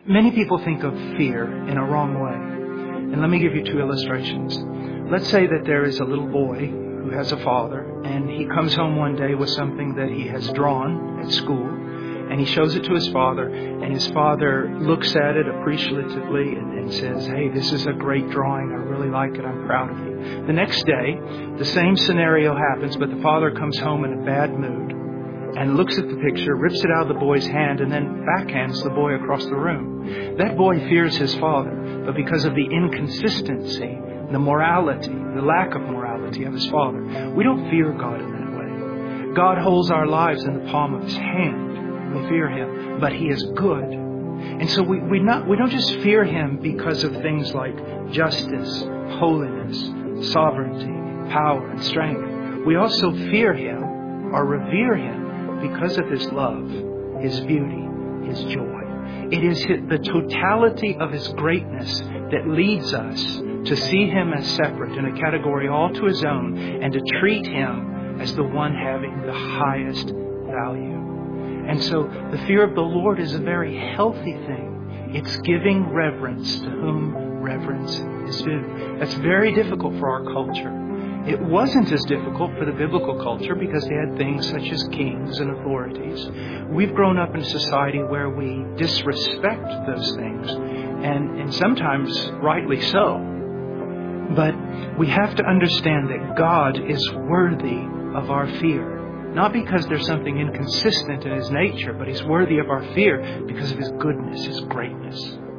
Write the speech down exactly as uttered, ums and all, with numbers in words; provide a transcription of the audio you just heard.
Many people think of fear in a wrong way. And let me give you two illustrations. Let's say that there is a little boy who has a father, and he comes home one day with something that he has drawn at school, and he shows it to his father, and his father looks at it appreciatively and, and says, "Hey, this is a great drawing. I really like it. I'm proud of you." The next day, the same scenario happens, but the father comes home in a bad mood and looks at the picture, rips it out of the boy's hand, and then backhands the boy across the room. That boy fears his father, but because of the inconsistency, the morality, the lack of morality of his father, we don't fear God in that way. God holds our lives in the palm of His hand. We fear Him, but He is good. And so we, we, not, we don't just fear Him because of things like justice, holiness, sovereignty, power, and strength. We also fear Him or revere Him because of His love, His beauty, His joy. It is the totality of His greatness that leads us to see Him as separate in a category all to His own and to treat Him as the one having the highest value. And so the fear of the Lord is a very healthy thing. It's giving reverence to whom reverence is due. That's very difficult for our culture. It wasn't as difficult for the biblical culture because they had things such as kings and authorities. We've grown up in a society where we disrespect those things, and, and sometimes rightly so. But we have to understand that God is worthy of our fear. Not because there's something inconsistent in His nature, but He's worthy of our fear because of His goodness, His greatness.